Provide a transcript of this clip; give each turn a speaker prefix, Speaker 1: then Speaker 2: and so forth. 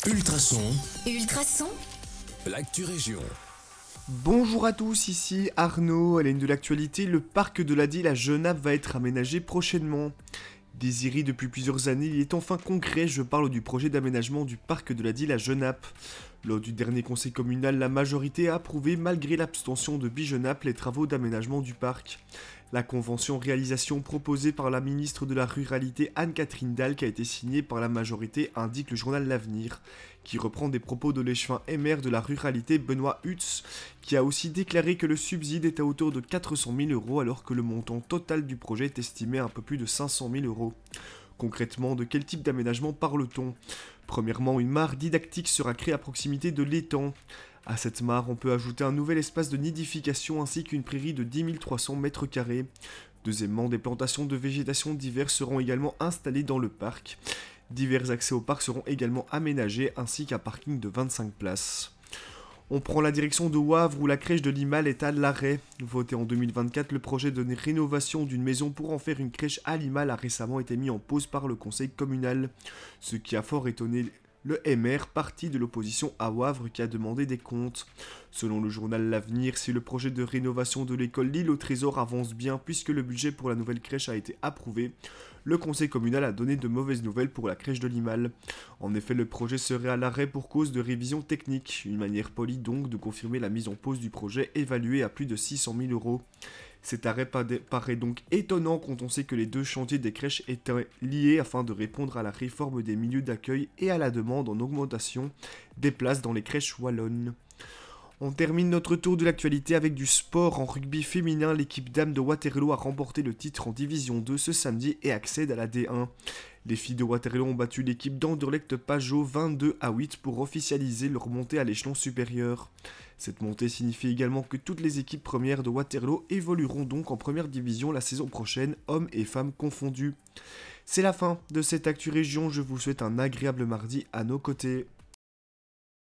Speaker 1: Ultrason,
Speaker 2: Ultrason,
Speaker 1: l'actu région.
Speaker 3: Bonjour à tous, ici Arnaud. À la une de l'actualité, le parc de la Dyle à Genappe va être aménagé prochainement. Désiré depuis plusieurs années, il est enfin concret, je parle du projet d'aménagement du parc de la Dyle à Genappe. Lors du dernier conseil communal, la majorité a approuvé, malgré l'abstention de Bigenappe, les travaux d'aménagement du parc. La convention réalisation proposée par la ministre de la Ruralité Anne-Catherine Dalle, qui a été signée par la majorité, indique le journal L'Avenir, qui reprend des propos de l'échevin et maire de la Ruralité Benoît Hutz, qui a aussi déclaré que le subside est à hauteur de 400 000 € alors que le montant total du projet est estimé à un peu plus de 500 000 €. Concrètement, de quel type d'aménagement parle-t-on ? Premièrement, une mare didactique sera créée à proximité de l'étang. À cette mare, on peut ajouter un nouvel espace de nidification ainsi qu'une prairie de 10 300 m². Deuxièmement, des plantations de végétation diverses seront également installées dans le parc. Divers accès au parc seront également aménagés ainsi qu'un parking de 25 places. On prend la direction de Wavre où la crèche de Limal est à l'arrêt. Voté en 2024, le projet de rénovation d'une maison pour en faire une crèche à Limal a récemment été mis en pause par le conseil communal. Ce qui a fort étonné le MR, parti de l'opposition à Wavre, qui a demandé des comptes. Selon le journal L'Avenir, si le projet de rénovation de l'école L'Île au Trésor avance bien puisque le budget pour la nouvelle crèche a été approuvé, le conseil communal a donné de mauvaises nouvelles pour la crèche de Limal. En effet, le projet serait à l'arrêt pour cause de révision technique, une manière polie donc de confirmer la mise en pause du projet évalué à plus de 600 000 €. Cet arrêt paraît donc étonnant quand on sait que les deux chantiers des crèches étaient liés afin de répondre à la réforme des milieux d'accueil et à la demande en augmentation des places dans les crèches wallonnes. On termine notre tour de l'actualité avec du sport. En rugby féminin, l'équipe dames de Waterloo a remporté le titre en Division 2 ce samedi et accède à la D1. Les filles de Waterloo ont battu l'équipe d'Anderlecht Pajot 22-8 pour officialiser leur montée à l'échelon supérieur. Cette montée signifie également que toutes les équipes premières de Waterloo évolueront donc en première division la saison prochaine, hommes et femmes confondus. C'est la fin de cette Actu Région, je vous souhaite un agréable mardi à nos côtés.